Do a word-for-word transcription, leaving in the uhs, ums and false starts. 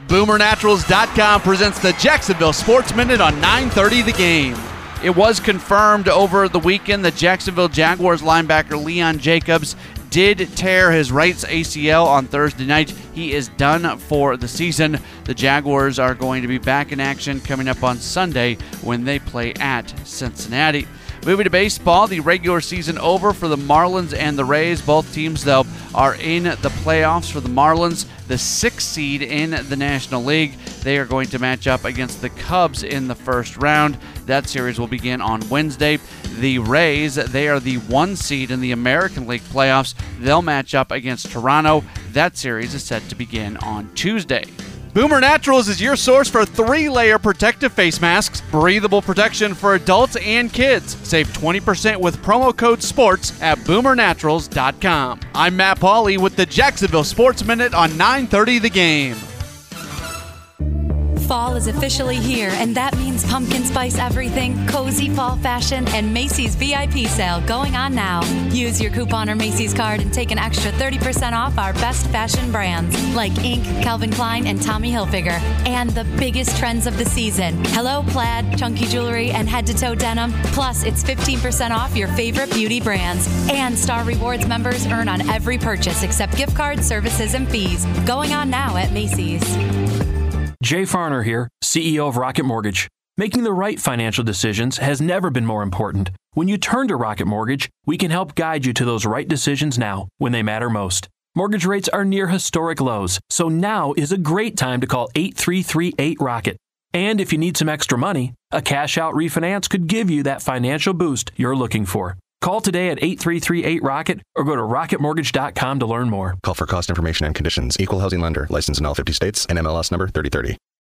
Boomer Naturals dot com presents the Jacksonville Sports Minute on nine thirty The Game. It was confirmed over the weekend that Jacksonville Jaguars linebacker Leon Jacobs did tear his right A C L on Thursday night. He is done for the season. The Jaguars are going to be back in action coming up on Sunday when they play at Cincinnati. Moving to baseball, the regular season over for the Marlins and the Rays. Both teams, though, are in the playoffs. For the Marlins, the sixth seed in the National League. They are going to match up against the Cubs in the first round. That series will begin on Wednesday. The Rays, they are the one seed in the American League playoffs. They'll match up against Toronto. That series is set to begin on Tuesday. Boomer Naturals is your source for three-layer protective face masks, breathable protection for adults and kids. Save twenty percent with promo code SPORTS at Boomer Naturals dot com. I'm Matt Pauley with the Jacksonville Sports Minute on nine thirty The Game. Fall is officially here, and that means pumpkin spice everything, cozy fall fashion, and Macy's V I P sale going on now. Use your coupon or Macy's card and take an extra thirty percent off our best fashion brands like Inc, Calvin Klein, and Tommy Hilfiger. And the biggest trends of the season: Hello Plaid, chunky jewelry, and head-to-toe denim. Plus, it's fifteen percent off your favorite beauty brands. And Star Rewards members earn on every purchase except gift cards, services, and fees. Going on now at Macy's. Jay Farner here, C E O of Rocket Mortgage. Making the right financial decisions has never been more important. When you turn to Rocket Mortgage, we can help guide you to those right decisions now, when they matter most. Mortgage rates are near historic lows, so now is a great time to call eight three three eight ROCKET. And if you need some extra money, a cash-out refinance could give you that financial boost you're looking for. Call today at eight three three eight ROCKET or go to rocket mortgage dot com to learn more. Call for cost information and conditions. Equal housing lender. Licensed in all fifty states. N M L S number thirty thirty.